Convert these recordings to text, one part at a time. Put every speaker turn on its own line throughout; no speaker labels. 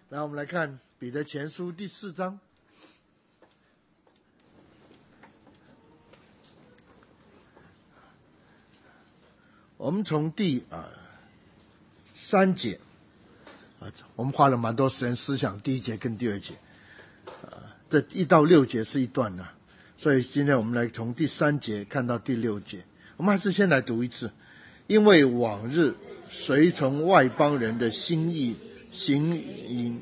来，我们来看彼得前书第4章。我们从第3节我们花了蛮多时间思想第1节跟第2节，这1到6节是一段的，所以今天我们来从第3节看到第6节。我们还是先来读一次。因为往日随从外邦人的心意行淫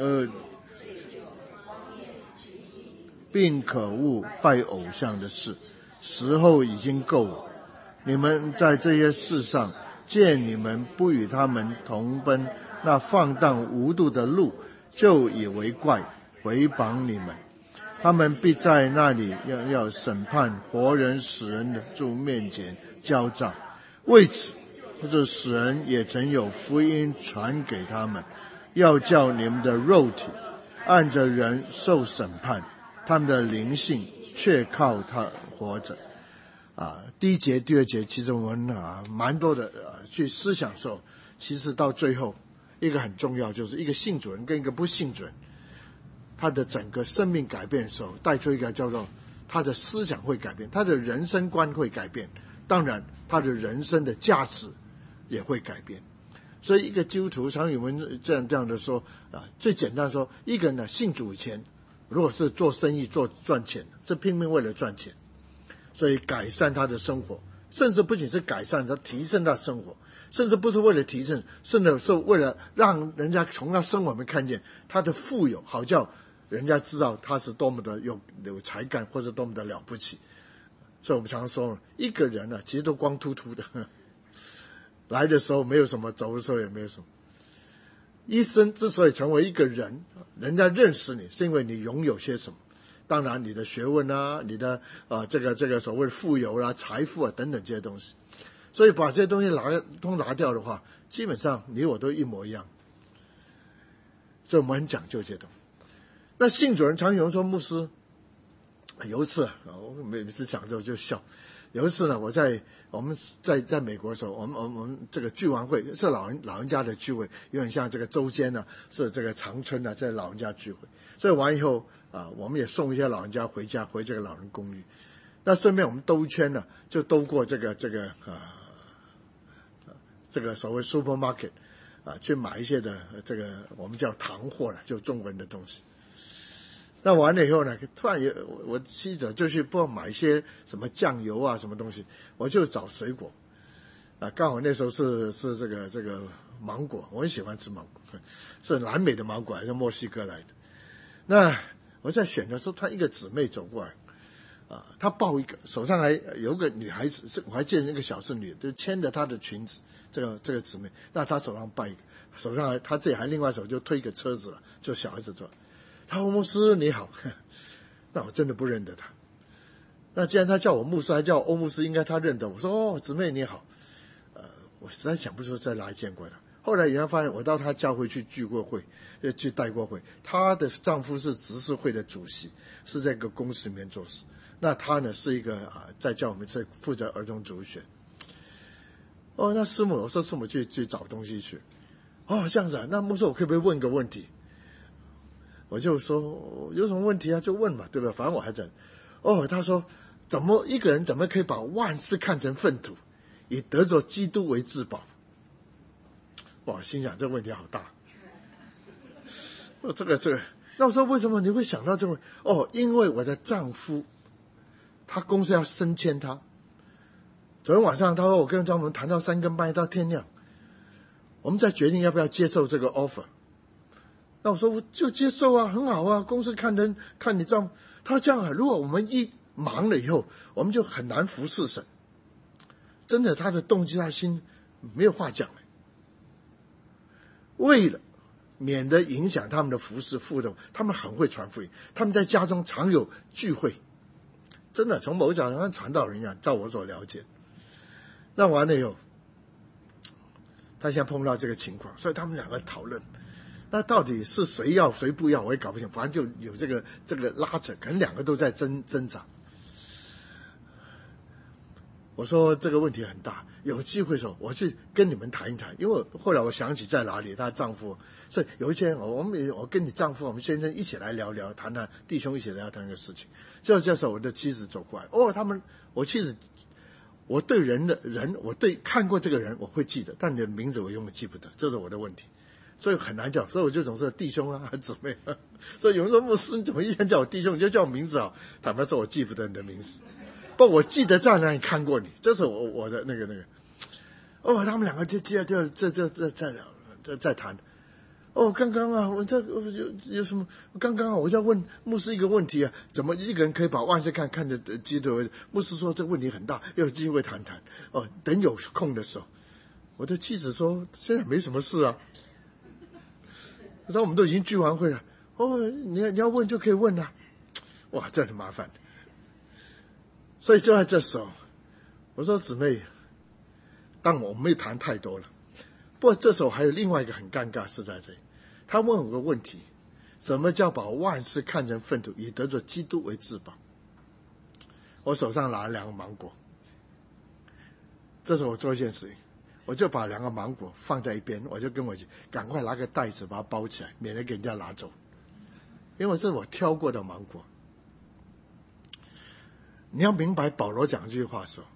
并可恶拜偶像的事，时候已经够了。你们在这些事上，见你们不与他们同奔那放荡无度的路，就以为怪，毁谤你们。他们必在那里要审判活人死人的主面前交账。为此，这使人也曾有福音传给他们，要叫你们的肉体按着人受审判，他们的灵性却靠他活着。第1节第2节其实我们蛮多的去思想的时候，其实到最后一个很重要，就是一个信主人跟一个不信主人，他的整个生命改变的时候，带出一个叫做他的思想会改变，他的人生观会改变，当然他的人生的价值也会改变。所以一个基督徒常有人这样的说最简单说，一个人呢信主以前，如果是做生意赚钱，是拼命为了赚钱，所以改善他的生活，甚至不仅是改善他，提升他生活，甚至不是为了提升，甚至是为了让人家从他生活里面看见他的富有，好叫人家知道他是多么的有才干，或者多么的了不起。所以我们常说一个人其实都光秃秃的，来的时候没有什么，走的时候也没有什么。一生之所以成为一个人，人家认识你是因为你拥有些什么，当然你的学问你的这个所谓的富有财富等等这些东西。所以把这些东西都拿掉的话，基本上你我都一模一样。所以我们很讲究这些东西。那信主人常有人说，牧师有一次我每次讲之后就笑。有一次呢，我们在美国的时候，我们这个聚完会是老人家的聚会，有点像这个周间是这个长春在老人家聚会。所以完以后我们也送一些老人家回家，回这个老人公寓。那顺便我们兜一圈就兜过这个所谓 supermarket 去买一些的这个我们叫糖货就中文的东西。那完了以后呢，突然我妻子就去不知道买一些什么酱油什么东西，我就找水果刚好那时候是这个芒果，我很喜欢吃芒果，是南美的芒果还是墨西哥来的。那我在选的时候，突然一个姊妹走过来她抱一个，手上还有个女孩子，我还见那个小侍女就牵着她的裙子，这个姊妹，那她手上抱一个，手上她自己还另外手就推一个车子了，就小孩子坐。他说牧师你好，那我真的不认得他。那既然他叫我牧师还叫我欧牧师，应该他认得我。说姊妹你好，我实在想不出在哪里见过他。后来原来发现我到他教会去聚过会，去带过会，他的丈夫是执事会的主席，是在一个公司里面做事。那他呢是一个在教我们是负责儿童主学。那师母，我说师母去找东西去。这样子那牧师我可不可以问个问题？我就说有什么问题就问嘛，对吧？反正我还在。他说一个人怎么可以把万事看成粪土，以得着基督为至宝？哇，心想这个问题好大。这个，那我说为什么你会想到这个？因为我的丈夫他公司要升迁他。昨天晚上他说我跟丈夫谈到3更半夜到天亮，我们再决定要不要接受这个 offer。那我说我就接受很好公司看你丈夫。他说这样如果我们一忙了以后，我们就很难服侍神。真的他的动机他心没有话讲。为了免得影响他们的服侍互动，他们很会传福音，他们在家中常有聚会，真的从某角度上传道人一样，照我所了解。那完了以后，他现在碰到这个情况，所以他们两个讨论，那到底是谁要谁不要我也搞不清，反正就有这个拉扯，可能两个都在挣扎。 我说这个问题很大，有机会的时候我去跟你们谈一谈。因为后来我想起在哪里，她丈夫，所以有一天我跟你丈夫，我们先生一起来聊聊，谈谈弟兄一起来聊谈这个事情。这时候我的妻子走过来，我妻子，我对我对看过这个人我会记得，但你的名字我永远记不得，这是我的问题，所以很难叫，所以我就总是弟兄啊姊妹啊。所以有人说牧师你怎么一天叫我弟兄，你就叫我名字好？坦白说我记不得你的名字，不，我记得在哪里看过你，这是我的那个。他们两个就在谈。刚刚啊，我这有什么？刚刚啊，我在问牧师一个问题啊，怎么一个人可以把万事看着基督？牧师说这个问题很大，要有机会谈谈。等有空的时候，我的妻子说现在没什么事啊。那我们都已经聚完会了，你要问就可以问啊。哇，这很麻烦。所以就在这时候，我说姊妹，但我没谈太多了。不过这时候还有另外一个很尴尬是在这里，他问我个问题：什么叫把万事看成粪土，以得着基督为至宝？我手上拿了2个芒果，这时候我做一件事情，我就把2个芒果放在一边，我就跟我赶快拿个袋子把它包起来，免得给人家拿走，因为这是我挑过的芒果。你要明白保罗讲这句话说，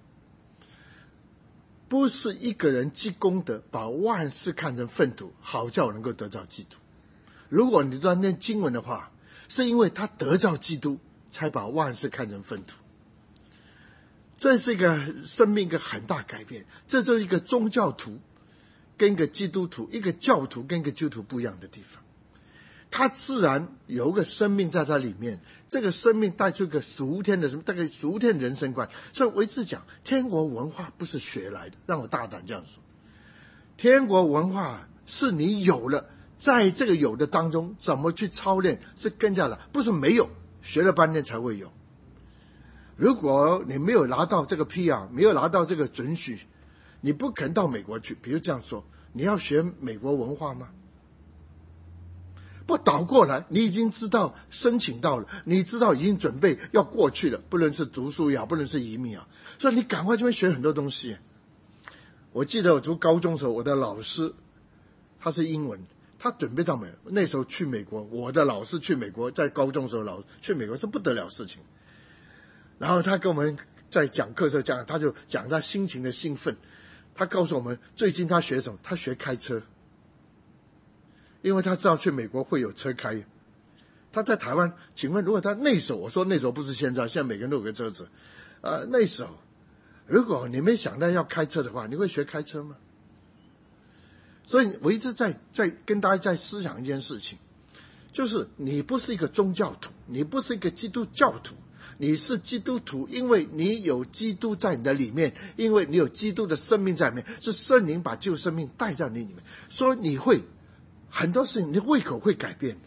不是一个人积功德把万事看成粪土，好叫能够得着基督。如果你在念经文的话，是因为他得着基督才把万事看成粪土。这是一个生命一个很大改变，这就是一个宗教徒跟一个基督徒，一个教徒跟一个基督徒不一样的地方。他自然有一个生命在他里面，这个生命带出一个属天的什么，大概属天人生观。所以我一直讲，天国文化不是学来的，让我大胆这样说，天国文化是你有了，在这个有的当中怎么去操练是跟下来，不是没有，学了半天才会有。如果你没有拿到这个 PR， 没有拿到这个准许，你不肯到美国去。比如这样说，你要学美国文化吗？不，倒过来，你已经知道申请到了，你知道已经准备要过去了，不论是读书也好，不论是移民也好，所以你赶快这边学很多东西。我记得我读高中的时候，我的老师他是英文，他准备到那时候去美国，我的老师去美国，在高中的时候去美国是不得了事情。然后他跟我们在讲课的时候他就讲他心情的兴奋，他告诉我们最近他学什么，他学开车。因为他知道去美国会有车开，他在台湾，请问如果他那时候，我说那时候不是现在每个人都有个车子，那时候如果你没想到要开车的话，你会学开车吗？所以我一直在跟大家在思想一件事情，就是你不是一个宗教徒，你不是一个基督教徒，你是基督徒，因为你有基督在你的里面，因为你有基督的生命在里面，是圣灵把旧生命带到你里面，所以你会很多事情，你的胃口会改变。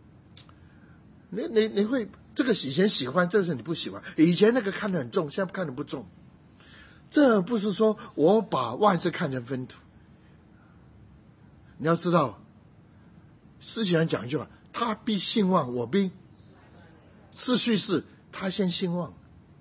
你会这个以前喜欢，这个是你不喜欢。以前那个看得很重，现在看得不重。这不是说我把万事看成粪土。你要知道，诗人讲一句话：他必兴旺，我必。次序是他先兴旺。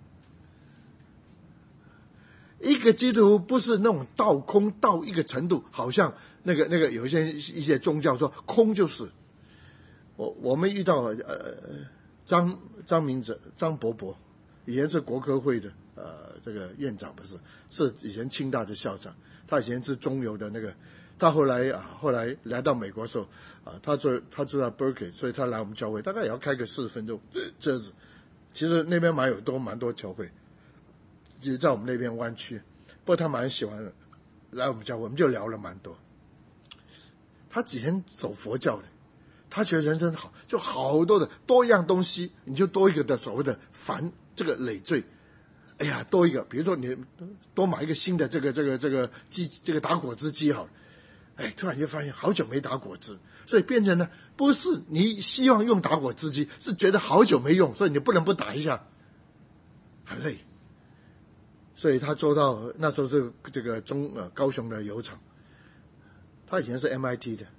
一个基督徒不是那种道空到一个程度，好像那个有一些宗教说空就是。我们遇到张明哲张伯伯，以前是国科会的这个院长，不是，是以前清大的校长。他以前是中游的那个，他后来来到美国的时候他住在 Berkeley， 所以他来我们教会，大概也要开个40分钟这样子。其实那边蛮多教会，就在我们那边湾区，不过他蛮喜欢来我们教会，我们就聊了蛮多。他以前走佛教的，他觉得人生好，就好多的多样东西，你就多一个的所谓的这个累赘。哎呀，多一个，比如说你多买一个新的这个机，这个打果汁机好了，突然就发现好久没打果汁，所以变成呢，不是你希望用打果汁机，是觉得好久没用，所以你不能不打一下，很累。所以他做到那时候是这个高雄的油厂，他以前是 MIT 的，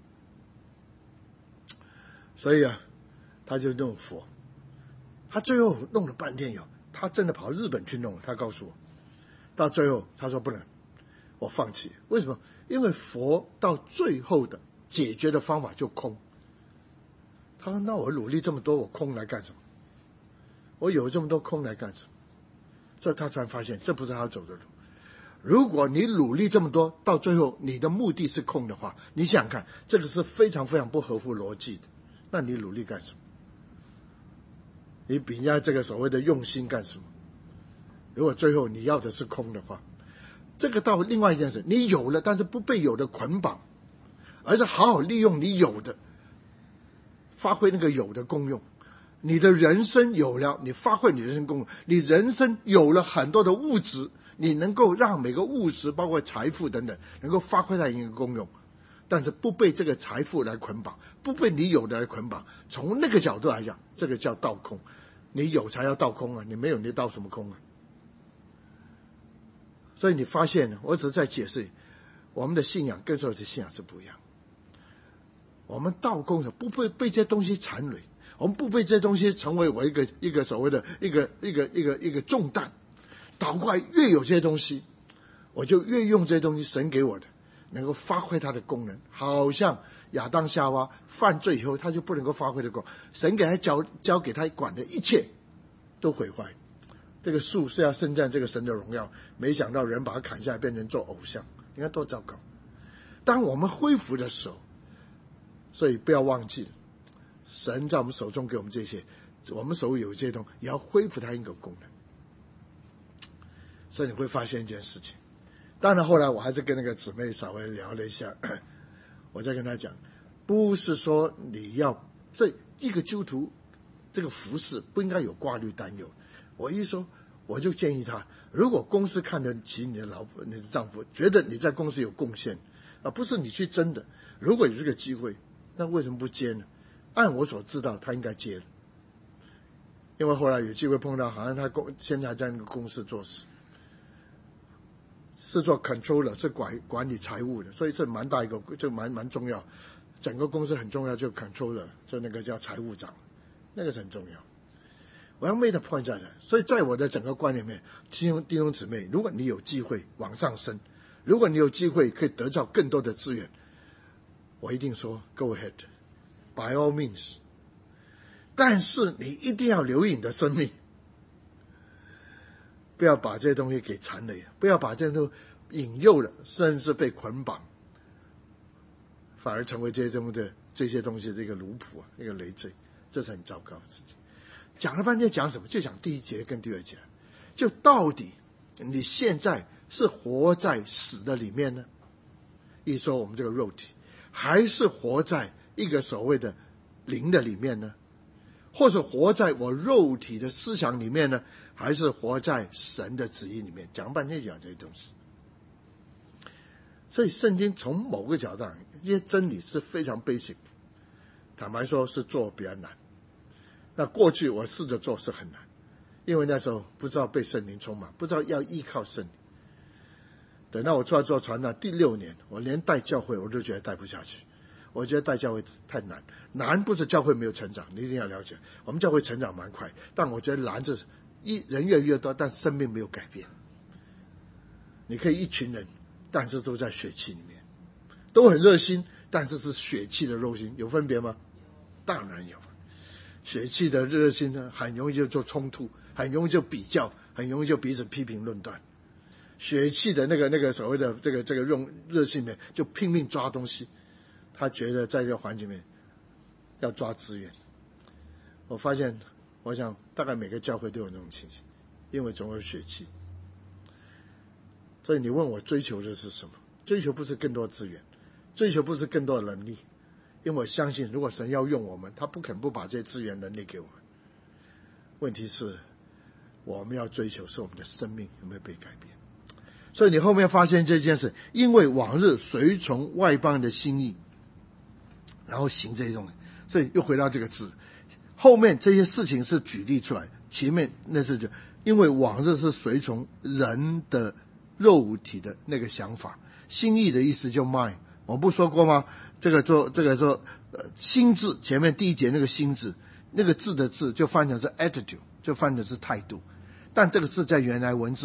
所以他就弄佛，他最后弄了半天他真的跑日本去弄，他告诉我， 到最后他说不能，我放弃。为什么？因为佛到最后的解决的方法就空。他说那我努力这么多，我空来干什么？我有这么多空来干什么？所以他突然发现这不是他走的路。如果你努力这么多，到最后你的目的是空的话，你想想看，这个是非常非常不合乎逻辑的。那你努力干什么？你比人家这个所谓的用心干什么？如果最后你要的是空的话，这个到另外一件事，你有了，但是不被有的捆绑，而是好好利用你有的，发挥那个有的功用。你的人生有了，你发挥你的人生功用，你人生有了很多的物质，你能够让每个物质包括财富等等能够发挥它一个功用，但是不被这个财富来捆绑，不被你有的来捆绑。从那个角度来讲，这个叫倒空。你有才要倒空啊，你没有你倒什么空啊？所以你发现呢，我只是在解释，我们的信仰跟所有的信仰是不一样。我们倒空的不会被这些东西缠累，我们不被这些东西成为我一个所谓的一个重担。倒过来，越有这些东西，我就越用这些东西，神给我的能够发挥它的功能。好像亚当夏娃犯罪以后，他就不能够发挥的功能，神给他交给他管的一切都毁坏。这个树是要称赞这个神的荣耀，没想到人把它砍下来变成做偶像，你看多糟糕。当我们恢复的时候，所以不要忘记，神在我们手中给我们这些，我们手里有这些东西，也要恢复它一个功能。所以你会发现一件事情。当然后来我还是跟那个姊妹稍微聊了一下，我再跟她讲，不是说你要，所以一个基督徒这个服事不应该有挂虑担忧。我一说，我就建议他，如果公司看得起你的老婆、你的丈夫，觉得你在公司有贡献，不是你去争的，如果有这个机会，那为什么不接呢？按我所知道，他应该接了，因为后来有机会碰到，好像他现在在那个公司做事，是做 controller， 是管理财务的，所以是蛮大一个，就蛮重要，整个公司很重要，就 controller， 就那个叫财务长，那个是很重要。我要 make the point 在这，所以在我的整个观念里面，弟兄姊妹，如果你有机会往上升，如果你有机会可以得到更多的资源，我一定说 go ahead by all means， 但是你一定要留意你的生命，不要把这些东西给缠累，不要把这些东西引诱了，甚至被捆绑，反而成为这些东西的一个奴仆啊，一个累赘，这是很糟糕的事情。讲了半天讲什么？就讲第一节跟第二节，就到底你现在是活在死的里面呢？一说我们这个肉体，还是活在一个所谓的灵的里面呢？或是活在我肉体的思想里面呢？还是活在神的旨意里面？讲半天讲这些东西。所以圣经从某个角度上，这些真理是非常 basic， 坦白说是做比较难。那过去我试着做是很难，因为那时候不知道被圣灵充满，不知道要依靠圣灵。等到我出来做传道第6年，我连带教会我都觉得带不下去。我觉得带教会太难，难不是教会没有成长，你一定要了解，我们教会成长蛮快，但我觉得难是人越来越多，但生命没有改变。你可以一群人，但是都在血气里面，都很热心，但是是血气的肉心，有分别吗？当然有。血气的热心呢，很容易就做冲突，很容易就比较，很容易就彼此批评论断。血气的那个所谓的这个用热心里面就拼命抓东西，他觉得在这个环境里面要抓资源。我发现，我想大概每个教会都有那种情形，因为总有血气。所以你问我追求的是什么？追求不是更多资源，追求不是更多的能力。因为我相信，如果神要用我们，他不肯不把这些资源能力给我们。问题是，我们要追求是我们的生命有没有被改变。所以你后面发现这件事，因为往日随从外邦人的心意，然后行这种，所以又回到这个字。后面这些事情是举例出来，前面那是就因为往日是随从人的肉体的那个想法，心意的意思就 mind。我不说过吗？这个说心字前面第一节那个心字，那个字的字就翻成是 attitude， 就翻成是态度。但这个字在原来文字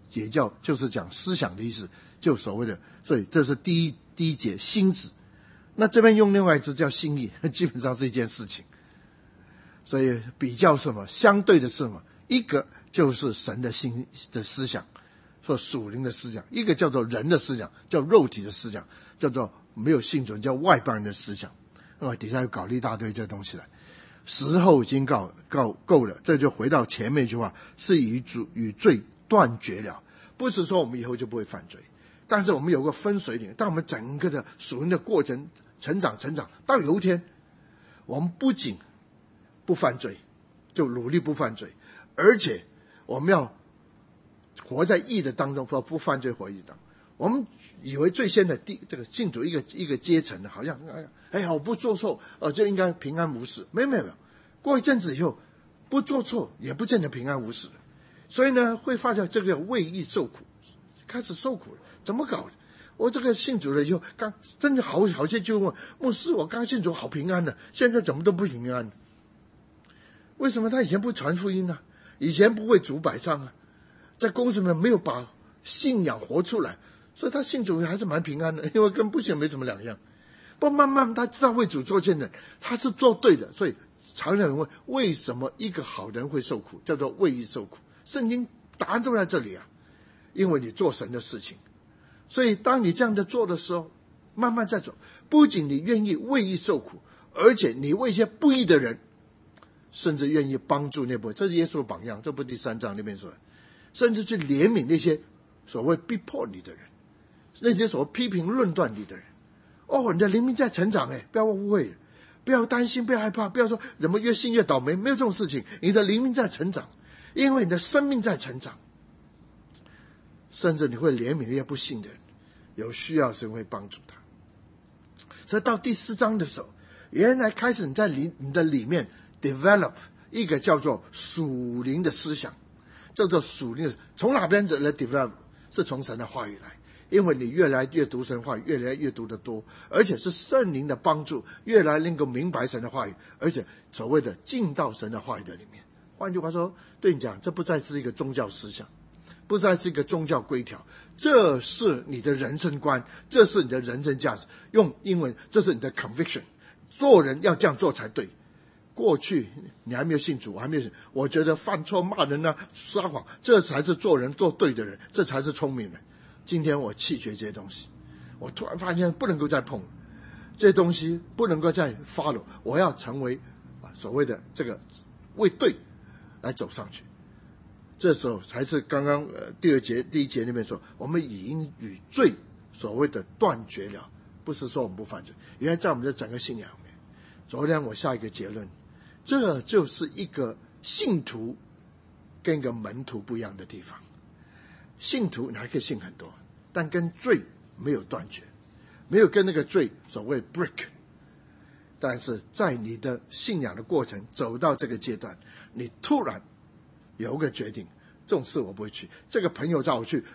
就是讲思想的意思，就所谓的，所以这是第一节心子。那这边用另外一字叫心意，基本上是一件事情。所以比较什么？相对的是什么？一个就是神的心的思想，说属灵的思想；一个叫做人的思想，叫肉体的思想，叫做没有信主叫外邦人的思想。底下又搞了一大堆这东西来。时候已经够了，这就回到前面一句话，是与罪断绝了。不是说我们以后就不会犯罪，但是我们有个分水岭，当我们整个的属灵的过程成长，到有一天我们不仅不犯罪，就努力不犯罪，而且我们要活在义的当中，不犯罪活义当中。我们以为最先的这个信主一个阶层好像我不做错就应该平安无事。没有，过一阵子以后不做错也不见得平安无事了。所以呢，会发现这个为义受苦，开始受苦了。怎么搞的？我这个信主了以后，真的好些就问牧师，我刚信主好平安呢，现在怎么都不平安？为什么他以前不传福音呢？以前不为主摆上啊，在公司里面没有把信仰活出来，所以他信主还是蛮平安的，因为跟不信没什么两样。不慢慢他知道为主做见证，他是做对的，所以常常问为什么一个好人会受苦，叫做为义受苦。圣经答案都在这里啊，因为你做神的事情。所以当你这样的做的时候，慢慢在走，不仅你愿意为义受苦，而且你为一些不义的人，甚至愿意帮助那部分，这是耶稣的榜样，这不第3章那边说的，甚至去怜悯那些所谓逼迫你的人，那些所谓批评论断你的人。你的灵命在成长，不要误会，不要担心，不要害怕，不要说怎么越信越倒霉，没有这种事情。你的灵命在成长，因为你的生命在成长，甚至你会怜悯那些不信的人，有需要时会帮助他。所以到第4章的时候，原来开始你在你的里面 develop 一个叫做属灵的思想，叫做属灵的，从哪边来 develop？ 是从神的话语来，因为你越来越读神话语，越来越读得多，而且是圣灵的帮助，越来能够明白神的话语，而且所谓的进到神的话语的里面。换句话说，对你讲，这不再是一个宗教思想，不再是一个宗教规条，这是你的人生观，这是你的人生价值。用英文，这是你的 conviction， 做人要这样做才对。过去你还没有信主，我还没有信，我觉得犯错骂人啊撒谎，这才是做人做对的人，这才是聪明人。今天我弃绝这些东西，我突然发现不能够再碰这些东西，不能够再 follow， 我要成为所谓的这个为对来走上去。这时候才是刚刚第一节那边说，我们已经与罪所谓的断绝了，不是说我们不犯罪。原来在我们的整个信仰里面，昨天我下一个结论，这就是一个信徒跟一个门徒不一样的地方。信徒你还可以信很多，但跟罪没有断绝，没有跟那个罪所谓 break。但是在你的信仰的过程走到这个阶段，你突然有个决定，这种事我不会去。这个朋友叫我去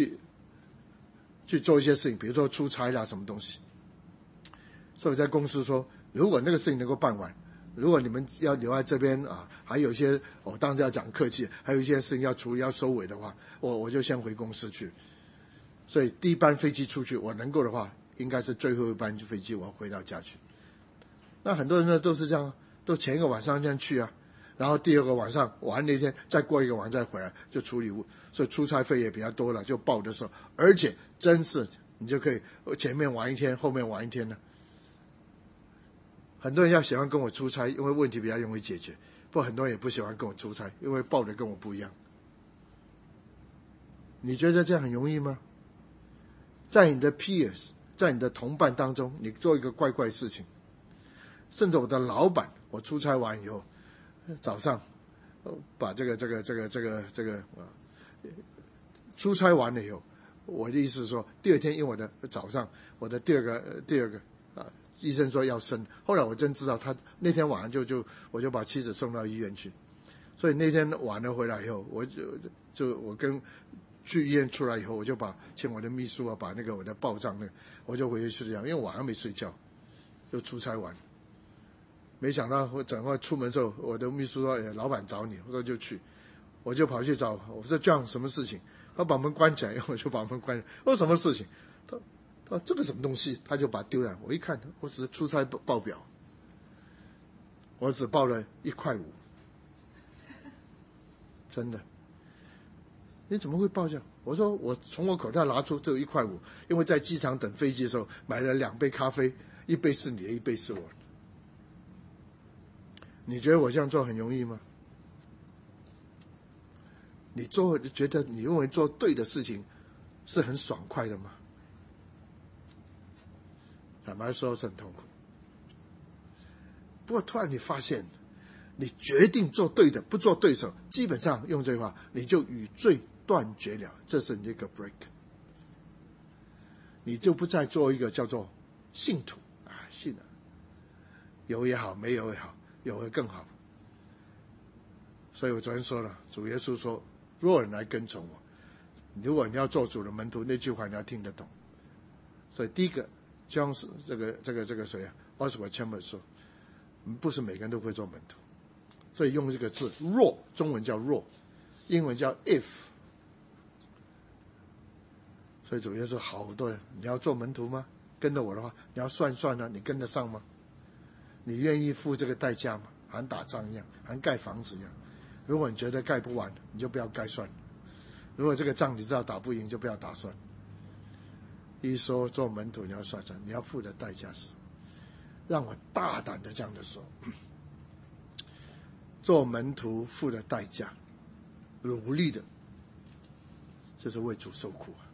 做一些事情，比如说出差啦什么东西，所以在公司说，如果那个事情能够办完，如果你们要留在这边还有一些我当时要讲客气，还有一些事情要处理要收尾的话，我就先回公司去。所以第一班飞机出去，我能够的话应该是最后一班飞机我要回到家去。那很多人呢都是这样，都前一个晚上这样去啊，然后第二个晚上玩那天再过一个晚上再回来就处理，所以出差费也比较多了，就报的时候，而且真是你就可以前面玩一天后面玩一天了。很多人要喜欢跟我出差，因为问题比较容易解决，不过很多人也不喜欢跟我出差，因为报的跟我不一样。你觉得这样很容易吗？在你的 peers， 在你的同伴当中，你做一个怪怪事情，甚至我的老板，我出差完以后早上把这个出差完了以后，我的意思是说第二天，因为我的早上我的第二个医生说要生，后来我真知道他那天晚上我就把妻子送到医院去，所以那天晚上回来以后，我跟去医院出来以后，我就请我的秘书把那个我的报账我就回去睡觉，因为晚上没睡觉，就出差完。没想到我整个出门的时候，我的秘书说老板找你，我说就去，我就跑去找，我说这样什么事情？ 他把门关起来，我就把门关起来。我说什么事情？他说这个什么东西？他就把它丢了。我一看，我只是出差报表，我只报了1.5块，真的。你怎么会报这样？我说我从我口袋拿出只有1.5块，因为在机场等飞机的时候买了2杯咖啡，1杯是你的，1杯是我的。你觉得我这样做很容易吗？你觉得你认为做对的事情是很爽快的吗？坦白说是很痛苦。不过突然你发现，你决定做对的，不做对手，基本上用这句话，你就与罪断绝了，这是你这个 break， 你就不再做一个叫做信徒啊，信了，有也好，没有也好，有会更好。所以我昨天说了，主耶稣说，若有人来跟从我，如果你要做主的门徒，那句话你要听得懂。所以第一个将是这个谁啊 Oswald Chambers 说，不是每个人都会做门徒，所以用这个字若，中文叫若，英文叫 if。所以主耶稣好多人，你要做门徒吗？跟着我的话，你要算呢，你跟得上吗？你愿意付这个代价吗？好像打仗一样，好像盖房子一样。如果你觉得盖不完，你就不要盖算了。如果这个仗你知道打不赢，就不要打算了。一说做门徒，你要算算，你要付的代价是，让我大胆的这样的说，做门徒付的代价，努力的，就是为主受苦啊。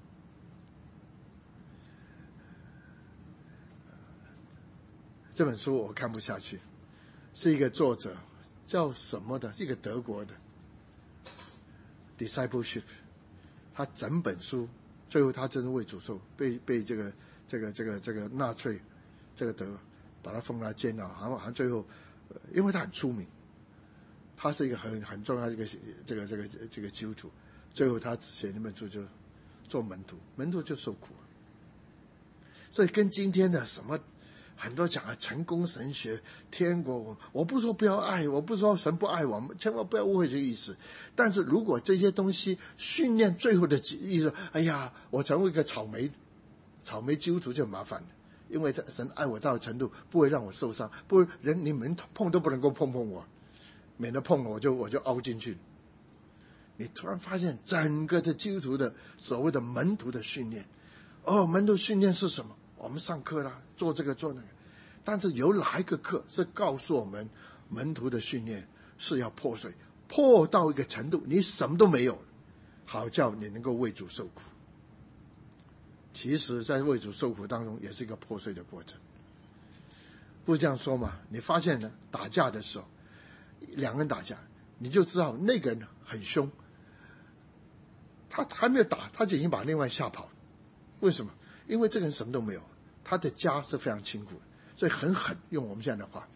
这本书我看不下去，是一个作者叫什么的，一个德国的 discipleship， 他整本书最后他真是为主受，被这个纳粹这个把他封在监牢，好像最后因为他很出名，他是一个很重要的一个这个基督徒，最后他写那本书就做门徒，门徒就受苦。所以跟今天的什么很多讲的成功神学、天国，我不说不要爱，我不说神不爱我们，千万不要误会这个意思。但是如果这些东西训练最后的意思，哎呀，我成为一个草莓基督徒就很麻烦了，因为神爱我到的程度不会让我受伤，不会你们碰都不能够碰我，免得碰我就凹进去。你突然发现整个的基督徒的所谓的门徒的训练，门徒训练是什么？我们上课啦，做这个做那个，但是有哪一个课是告诉我们门徒的训练是要破碎，破到一个程度你什么都没有，好叫你能够为主受苦。其实在为主受苦当中也是一个破碎的过程，不是这样说嘛？你发现呢，打架的时候两个人打架，你就知道那个人很凶，他还没有打他就已经把另外吓跑了。为什么？因为这个人什么都没有，他的家是非常清苦的，所以很狠。用我们现在的话，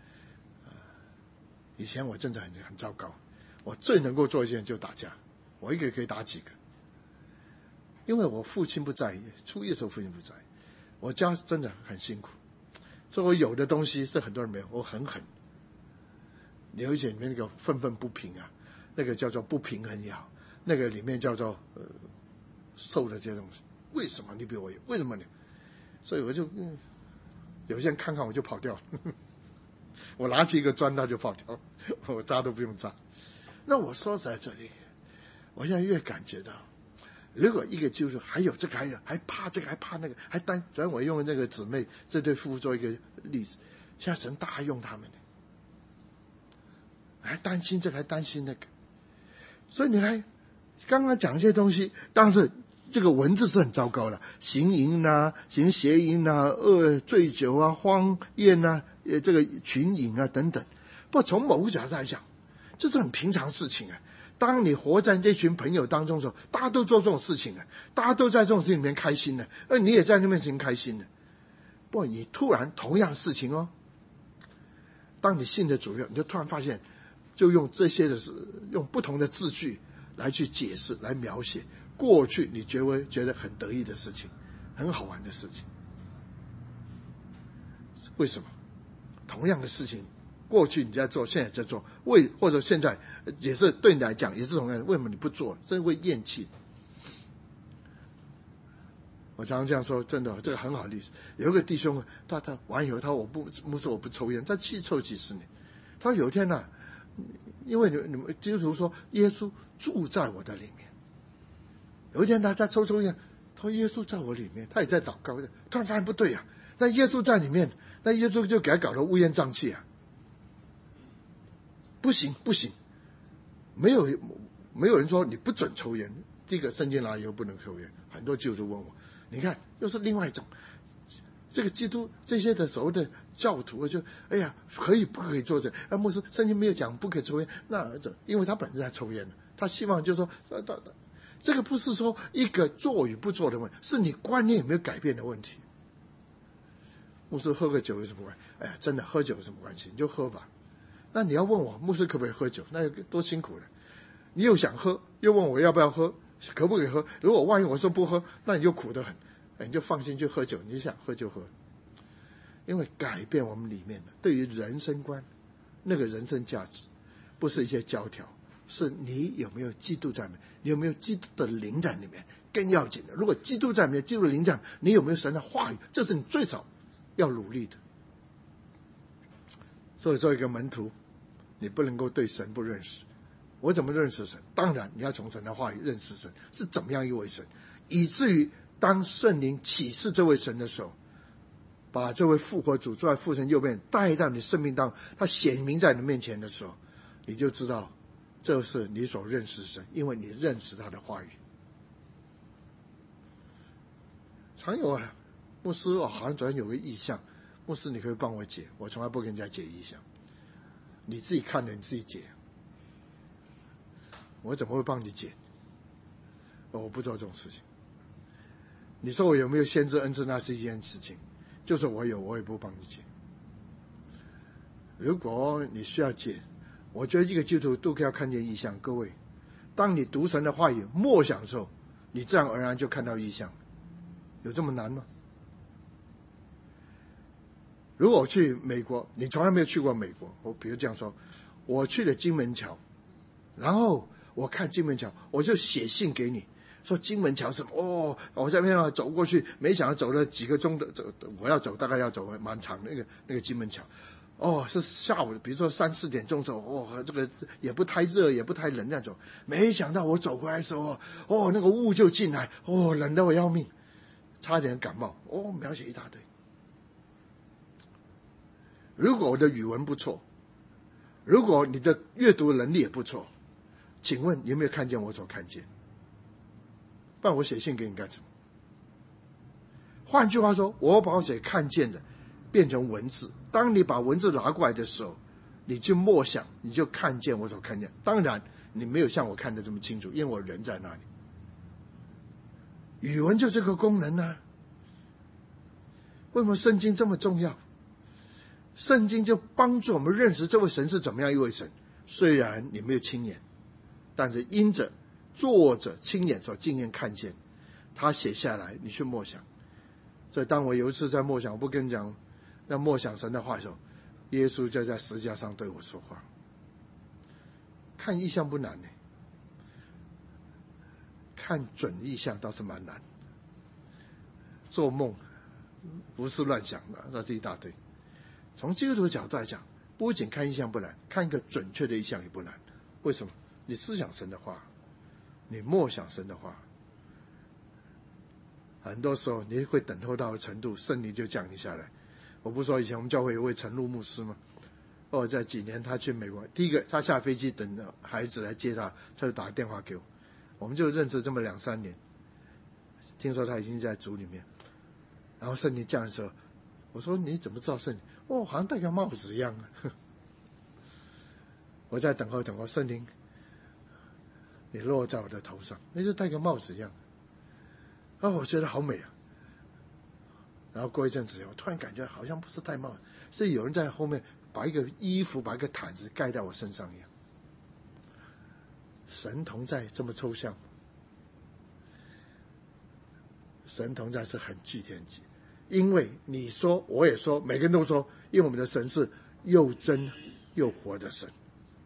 以前我真的很糟糕，我最能够做一件就打架，我一个可以打几个。因为我父亲不在，初一的时候父亲不在，我家真的很辛苦，所以我有的东西是很多人没有，我很狠。有一些里面那个愤愤不平啊，那个叫做不平衡也好，那个里面叫做受的这些东西。为什么你比我有？为什么你？所以我就有些人看看我就跑掉，我拿起一个砖他就跑掉，我扎都不用扎。那我说在这里，我现在越感觉到，如果一个就是还有这个还怕这个还怕那个还担，昨天我用那个姊妹这对夫妇做一个例子，现在神大用他们呢，还担心这个还担心那个，所以你来刚刚讲一些东西，当然这个文字是很糟糕的，行淫啊，行邪淫啊，醉酒啊，荒宴啊，这个群饮啊等等。不过从某个角度来讲，这是很平常事情啊。当你活在这群朋友当中的时候，大家都做这种事情啊，大家都在这种事情里面开心的，而你也在那边事情开心的。不过你突然同样事情当你信的主你就突然发现，就用这些的用不同的字句来去解释，来描写过去你觉得很得意的事情，很好玩的事情。为什么？同样的事情，过去你在做，现在在做，或者现在也是对你来讲也是同样的，为什么你不做？真会厌弃。 我常常这样说，真的，这个很好的例子。有一个弟兄，他完以后，他牧师我不抽烟，他抽几十年。他说有一天呢，因为你们基督徒说耶稣住在我的里面，有一天他在抽烟，他说耶稣在我里面，他也在祷告，突然发现不对啊，那耶稣在里面，那耶稣就给他搞得乌烟瘴气啊，不行，没有人说你不准抽烟。第一个圣经哪里有不能抽烟？很多基督徒问我，你看又是另外一种，这个基督这些的所谓的教徒就哎呀可以不可以做这？牧师圣经没有讲不可以抽烟，那因为他本身在抽烟，他希望就是说这个不是说一个做与不做的问题，是你观念有没有改变的问题。牧师喝个酒有什么关系？哎呀，真的喝酒有什么关系？你就喝吧。那你要问我牧师可不可以喝酒，那多辛苦了。你又想喝，又问我要不要喝，可不可以喝？如果万一我说不喝，那你就苦得很。你就放心去喝酒，你想喝就喝。因为改变我们里面的对于人生观，那个人生价值，不是一些教条，是你有没有基督在里面，你有没有基督的灵在里面，更要紧的。如果基督在里面，基督的灵在，你有没有神的话语，这是你最少要努力的。所以做一个门徒，你不能够对神不认识。我怎么认识神？当然你要从神的话语认识神是怎么样一位神，以至于当圣灵启示这位神的时候，把这位复活主坐在父神右边带到你生命当中，他显明在你面前的时候，你就知道这是你所认识神，因为你认识他的话语。常有牧师好像昨天有个异象，牧师你可以帮我解，我从来不跟人家解异象，你自己看的你自己解，我怎么会帮你解？我不做这种事情。你说我有没有先知恩赐，那是一件事情，就是我有，我也不帮你解。如果你需要解，我觉得一个基督徒都要看见异象。各位，当你读神的话语默想的时候，你自然而然就看到异象，有这么难吗？如果我去美国，你从来没有去过美国，我比如这样说，我去了金门桥，然后我看金门桥，我就写信给你说金门桥是我在那边走过去，没想到走了几个钟的，我要走大概要走蛮长的那个金门桥。是下午，比如说3、4点钟走，这个也不太热也不太冷那种。没想到我走回来的时候，那个雾就进来，冷得我要命，差点感冒。描写一大堆。如果我的语文不错，如果你的阅读能力也不错，请问你有没有看见我所看见？不然我写信给你干什么？换句话说，我把我所看见的变成文字，当你把文字拿过来的时候，你就默想，你就看见我所看见。当然你没有像我看得这么清楚，因为我人在那里。语文就这个功能啊。为什么圣经这么重要？圣经就帮助我们认识这位神是怎么样一位神。虽然你没有亲眼，但是因着作者亲眼所经验看见，他写下来，你去默想。所以当我有一次在默想，我不跟你讲那默想神的话的时候，耶稣就在十字架上对我说话。看异象不难呢，看准异象倒是蛮难。做梦胡思乱想的那是一大堆。从基督徒的角度来讲，不仅看异象不难，看一个准确的异象也不难。为什么？你思想神的话，你默想神的话，很多时候你会等候到程度，圣灵就降临下来。我不说以前我们教会有位陈露牧师吗？在几年他去美国，第一个他下飞机等着孩子来接他，他就打电话给我，我们就认识这么2、3年。听说他已经在主里面，然后圣灵降临的时候，我说你怎么知道圣灵？好像戴个帽子一样啊。我在等候圣灵，你落在我的头上，那就戴个帽子一样。我觉得好美啊。然后过一阵子，我突然感觉好像不是戴帽子，是有人在后面把一个衣服把一个毯子盖在我身上一样。神同在这么抽象，神同在是很具体很具体。因为你说我也说，每个人都说，因为我们的神是又真又活的神。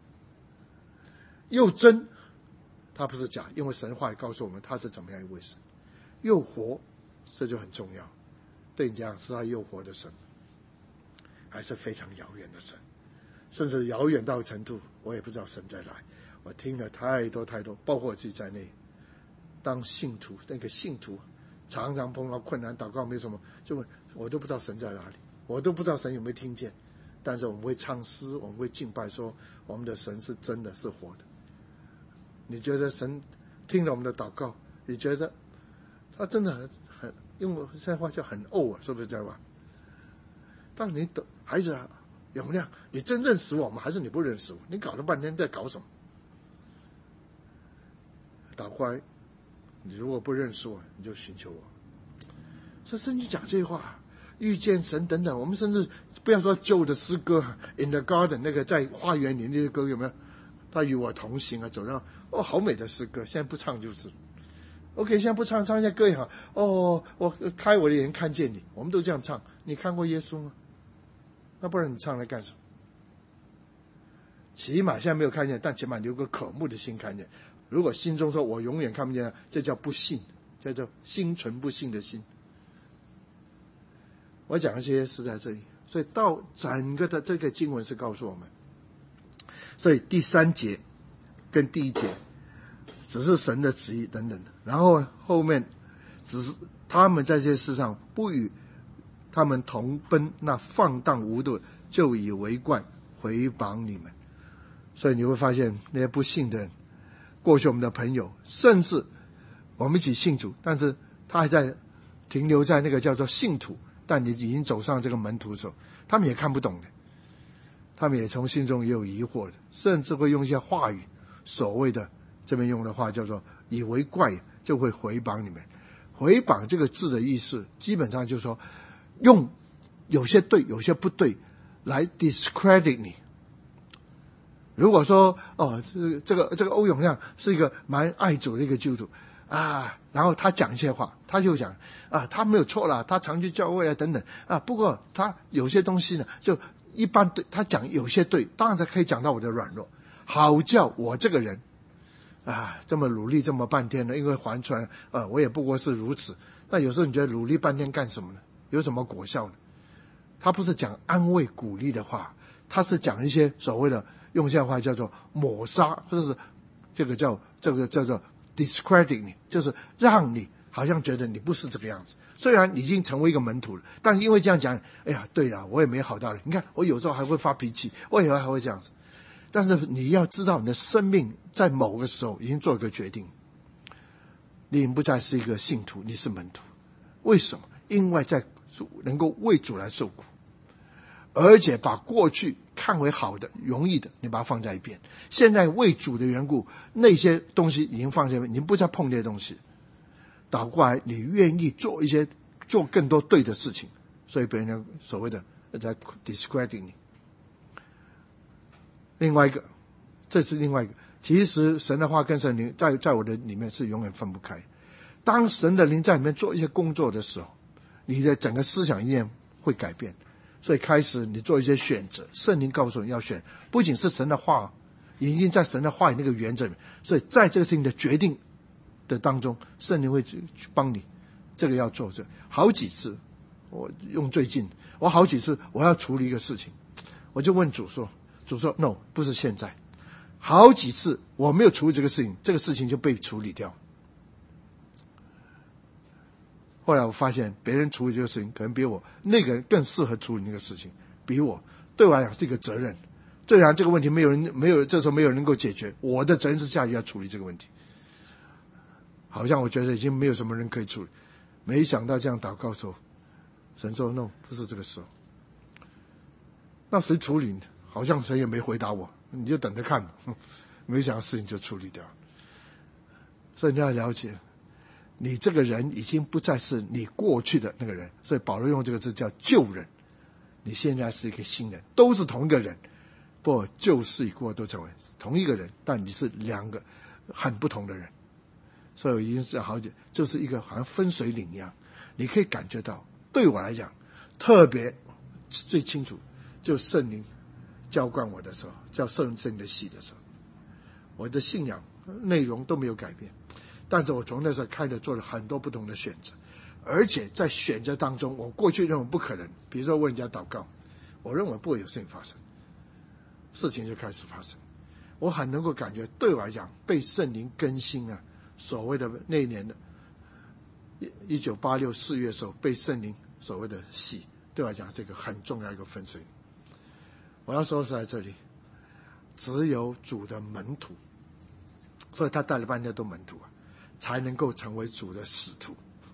又真他不是假，因为神话也告诉我们他是怎么样一位神。又活这就很重要。对你讲是他又活的神，还是非常遥远的神，甚至遥远到程度我也不知道神在哪里。我听了太多，包括我自己在内，当信徒，那个信徒常常碰到困难，祷告没什么，就问我都不知道神在哪里，我都不知道神有没有听见。但是我们会唱诗，我们会敬拜，说我们的神是真的是活的。你觉得神听了我们的祷告，你觉得他真的很用现在话叫很啊，是不是这样吧？当你等孩子永亮，你真认识我吗？还是你不认识我？你搞了半天在搞什么？祷乖，你如果不认识我，你就寻求我。这圣经讲这话，遇见神等等，我们甚至不要说旧的诗歌 ，In the Garden 那个在花园里那些歌有没有？他与我同行啊，走上好美的诗歌，现在不唱就是。OK， 现在不唱一下歌也好。我开我的眼看见你，我们都这样唱。你看过耶稣吗？那不然你唱来干什么？起码现在没有看见，但起码你有个渴慕的心看见。如果心中说我永远看不见，这叫不信，叫做心存不信的心。我讲这些是在这里，所以到整个的这个经文是告诉我们，所以第3节跟第1节只是神的旨意等等的，然后后面只是他们在这些事上不与他们同奔那放荡无度，就以为怪，毁谤你们。所以你会发现那些不信的人，过去我们的朋友，甚至我们一起信主，但是他还在停留在那个叫做信徒，但你已经走上这个门徒的时候，他们也看不懂的，他们也从心中也有疑惑的，甚至会用一些话语，所谓的这边用的话叫做以为怪，就会毁谤你们。毁谤这个字的意思基本上就是说用有些对有些不对来 discredit 你。如果说这个欧永亮是一个蛮爱主的一个基督徒啊，然后他讲一些话，他就讲他没有错啦，他常去教会啊等等不过他有些东西呢就一般对，他讲有些对，当然他可以讲到我的软弱，好叫我这个人这么努力这么半天呢，因为还传我也不过是如此。那有时候你觉得努力半天干什么呢？有什么果效呢？他不是讲安慰鼓励的话，他是讲一些所谓的用现在话叫做抹杀，或者是这个叫做 discredit 你，就是让你好像觉得你不是这个样子。虽然你已经成为一个门徒了，但是因为这样讲，哎呀对啊，我也没好到了，你看我有时候还会发脾气，我以后还会这样子。但是你要知道你的生命在某个时候已经做一个决定，你已经不再是一个信徒，你是门徒。为什么？因为在能够为主来受苦，而且把过去看为好的容易的你把它放在一边，现在为主的缘故，那些东西已经放在一边，你不再碰这些东西，倒过来你愿意做更多对的事情，所以别人所谓的在 discredit 你。另外一个，这是另外一个，其实神的话跟神灵在我的里面是永远分不开。当神的灵在里面做一些工作的时候，你的整个思想意念会改变，所以开始你做一些选择，圣灵告诉你要选，不仅是神的话，已经在神的话语那个原则里面，所以在这个事情的决定的当中，圣灵会去帮你，这个要做这好几次。我用最近我好几次我要处理一个事情，我就问主说 no， 不是现在。好几次我没有处理这个事情，这个事情就被处理掉。后来我发现别人处理这个事情可能比我那个人更适合处理那个事情，比我，对我来讲是一个责任。虽然这个问题这时候没有人能够解决，我的责任是下去要处理这个问题。好像我觉得已经没有什么人可以处理，没想到这样祷告的时候，神说 no， 不是这个时候。那谁处理？好像神也没回答我，你就等着看。没想到事情就处理掉了。所以你要了解，你这个人已经不再是你过去的那个人，所以保罗用这个字叫旧人，你现在是一个新人，都是同一个人，不旧事已过都成为同一个人，但你是两个很不同的人。所以我已经是好久，就是一个好像分水岭一样，你可以感觉到，对我来讲特别最清楚，就圣灵浇灌我的时候，叫圣灵的洗的时候，我的信仰内容都没有改变，但是我从那时候开始做了很多不同的选择， 而且在选择当中，我过去认为不可能，比如说问人家祷告，我认为不会有事情发生，事情就开始发生。我很能够感觉，对我来讲，被圣灵更新啊，所谓的那一年的1986 4月的时候，被圣灵所谓的洗，对我来讲这个很重要一个分水岭。我要说是在这里，只有主的门徒，所以他带了半天都门徒啊，才能够成为主的使徒。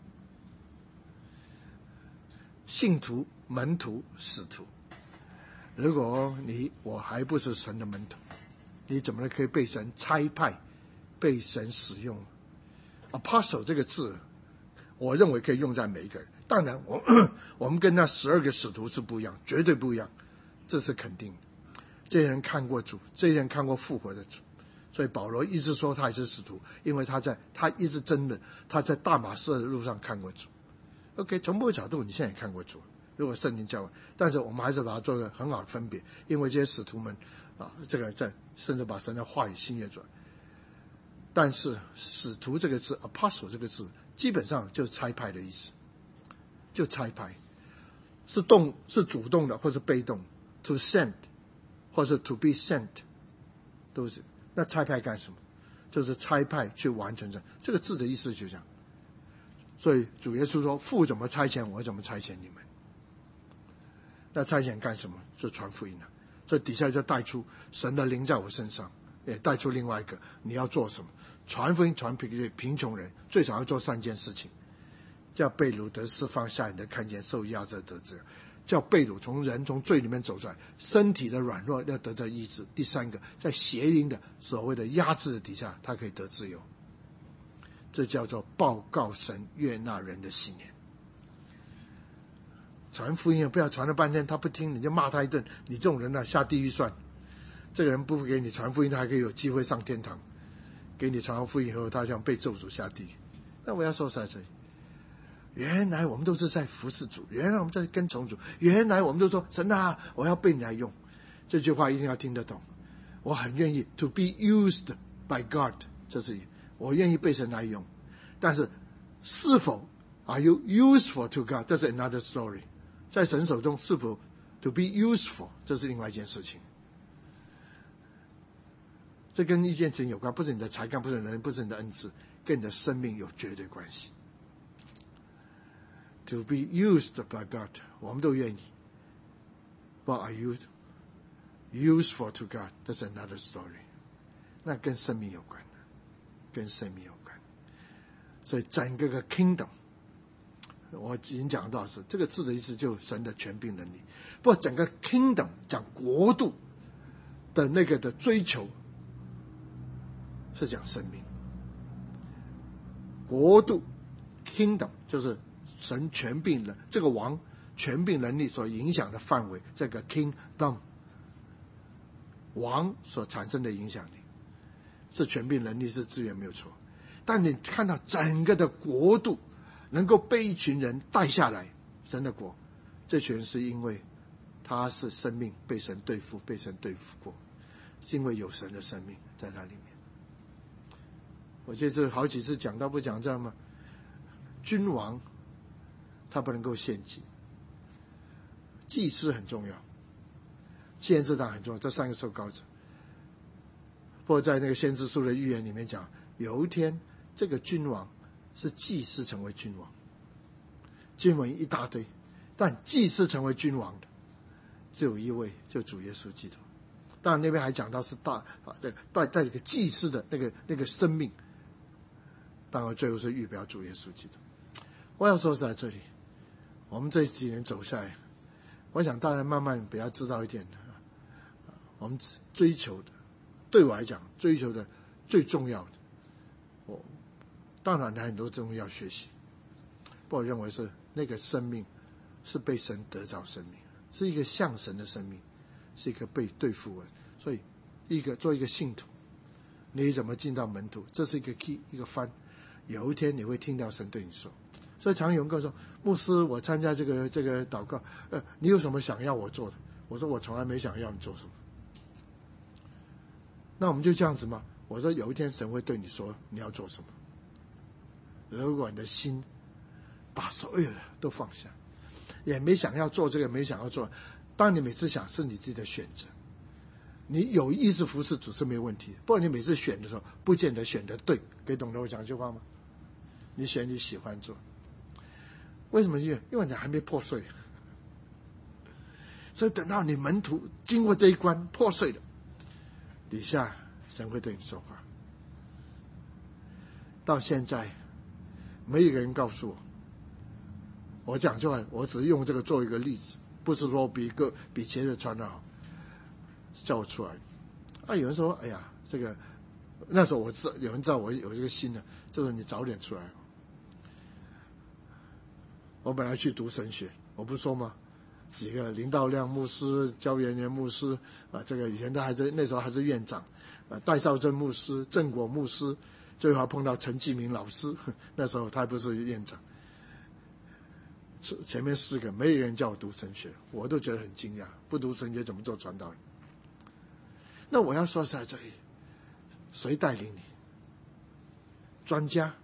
信徒、门徒、使徒。如果我还不是神的门徒，你怎么可以被神差派、被神使用 ？Apostle 这个字，我认为可以用在每一个人。当然我们跟那12个使徒是不一样，绝对不一样，这是肯定的。这些人看过主，这些人看过复活的主，所以保罗一直说他也是使徒，因为他一直真的他在大马士的路上看过主。OK， 从某个角度你现在也看过主，如果圣灵教会，但是我们还是把它做个很好的分别，因为这些使徒们这个甚至把神的话语新约出来。但是使徒这个字 apostle 这个字基本上就是差派的意思，就差派，是主动的或是被动 to send 或是 to be sent 都是。那差派干什么？就是差派去完成这个字的意思就这样。所以主耶稣说，父怎么差遣我，怎么差遣你们。那差遣干什么？就传福音了。所以底下就带出神的灵在我身上，也带出另外一个你要做什么，传福音，传给贫穷人，最少要做3件事情，叫被掳得释放，下眼的看见，受压着得自由。叫被掳从罪里面走出来，身体的软弱要得到医治。第3个，在邪灵的所谓的压制的底下，他可以得自由。这叫做报告神悦纳人的喜年。传福音不要传了半天他不听，你就骂他一顿，你这种人下地狱算。这个人不给你传福音，他还可以有机会上天堂，给你传完福音以后他想被咒诅下地狱。那我要说在这里，原来我们都是在服侍主，原来我们在跟从主，原来我们都说神啊，我要被你来用。这句话一定要听得懂。我很愿意 to be used by God， 这是我愿意被神来用，但是是否 are you useful to God， 这是 another story。 在神手中是否 to be useful， 这是另外一件事情。这跟一件事情有关，不是你的才干，不是人，不是你的恩赐，跟你的生命有绝对关系。 to be used by God， 我们都愿意， but are you useful to God， 这是 another story。 那跟生命有关，跟生命有关。所以整个 kingdom， 我已经讲到是这个字的意思，就是神的权柄能力。不过整个 kingdom 讲国度的那个的追求是讲生命。国度 kingdom 就是神权柄的这个王权柄能力所影响的范围，这个 kingdom 王所产生的影响力是权柄能力，是资源没有错。但你看到整个的国度能够被一群人带下来，神的国，这群人是因为他是生命被神对付，被神对付过，是因为有神的生命在他里面。我这次好几次讲到，不讲这样吗？君王他不能够献祭，祭司很重要，先知党很重要，这3个受膏者。或者在那个先知书的预言里面讲，有一天这个君王是祭司成为君王，君王一大堆，但祭司成为君王的只有一位，就主耶稣基督。当然那边还讲到是带一个祭司的那个生命，当然最后是预表主耶稣基督。我要说是在这里，我们这几年走下来，我想大家慢慢比较知道一点，我们追求的，对我来讲追求的最重要的，当然很多东西要学习，不过我认为是那个生命是被神得着生命，是一个像神的生命，是一个被对付的。所以做一个信徒，你怎么进到门徒，这是一个 key， 一个番。有一天你会听到神对你说。所以常有人跟我说，牧师，我参加这个祷告，你有什么想要我做的？我说我从来没想要你做什么。那我们就这样子吗？我说有一天神会对你说你要做什么。如果你的心把所有的都放下，也没想要做这个，没想要做。当你每次想，是你自己的选择。你有意识服侍主是没有问题的，不然你每次选的时候，不见得选得对。可以懂得我讲这句话吗？你选你喜欢做，为什么？因为你还没破碎。所以等到你门徒经过这一关破碎了，底下神会对你说话。到现在没有一个人告诉我讲出来，我只是用这个做一个例子，不是说比别的传的好，叫我出来。有人说，哎呀，这个那时候有人知道我有这个心呢，就是你早点出来。我本来去读神学，我不是说吗？几个林道亮牧师、焦元元牧师这个以前那时候还是院长戴绍珍牧师、郑果牧师，最后还碰到陈继明老师，那时候他还不是院长。前面4个没有人叫我读神学，我都觉得很惊讶，不读神学怎么做传道人？那我要说在这里，谁带领你？专家？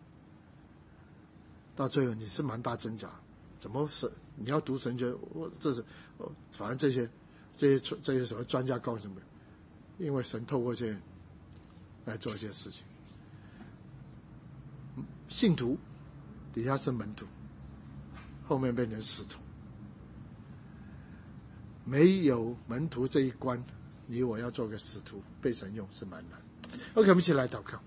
到最后你是蛮大挣扎，怎么是你要读神学？反正这些所谓专家告诉你们，因为神透过这些人来做一些事情。信徒底下是门徒，后面变成使徒。没有门徒这一关，你我要做个使徒被神用是蛮难。OK， 我们一起来祷告。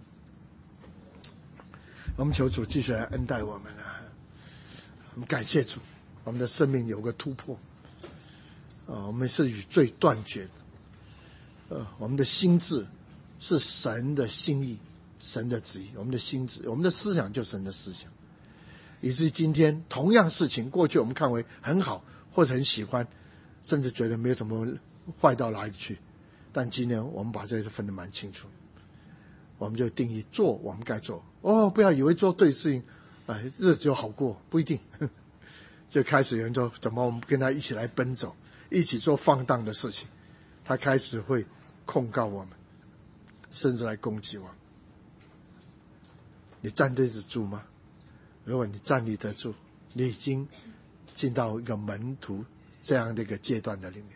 我们求主继续来恩待我们我们感谢主，我们的生命有个突破我们是与罪断绝我们的心智是神的心意，神的旨意。我们的心智，我们的思想就是神的思想，以至于今天同样事情，过去我们看为很好或者很喜欢，甚至觉得没有什么坏到哪里去，但今天我们把这些分得蛮清楚，我们就定义做我们该做。不要以为做对事情日子就好过，不一定。就开始有人说，怎么我们跟他一起来奔走，一起做放荡的事情，他开始会控告我们，甚至来攻击我们。你站得住吗？如果你站立得住，你已经进到一个门徒这样的一个阶段的里面。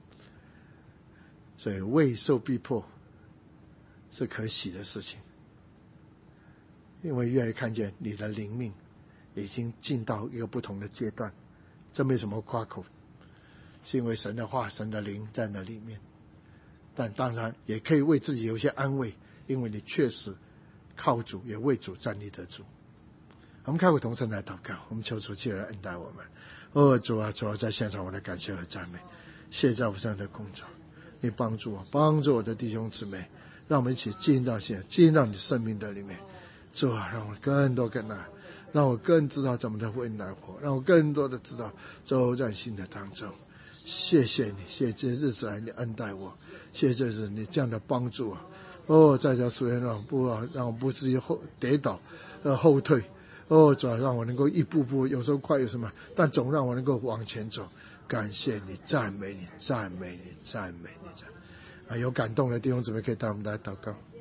所以未受逼迫是可喜的事情，因为越来越看见你的灵命已经进到一个不同的阶段，这没什么夸口，是因为神的话、神的灵在那里面。但当然也可以为自己有些安慰，因为你确实靠主，也为主站立得住。我们开口同声来祷告，我们求主继续恩待我们。主啊，主啊，在现场我的感谢和赞美，谢谢在我身上的工作，你帮助我的弟兄姊妹，让我们一起进到你生命的里面。主啊，让我更多让我更知道怎么的为你来活，让我更多的知道走在新的当中。谢谢你，谢谢这些日子来你恩待我，谢谢这是你这样的帮助在这属天让我不至于跌倒后退。主要让我能够一步步，有时候快有什么，但总让我能够往前走。感谢你，赞美你，赞美你，赞美你。有感动的弟兄姊妹可以带我们来祷告。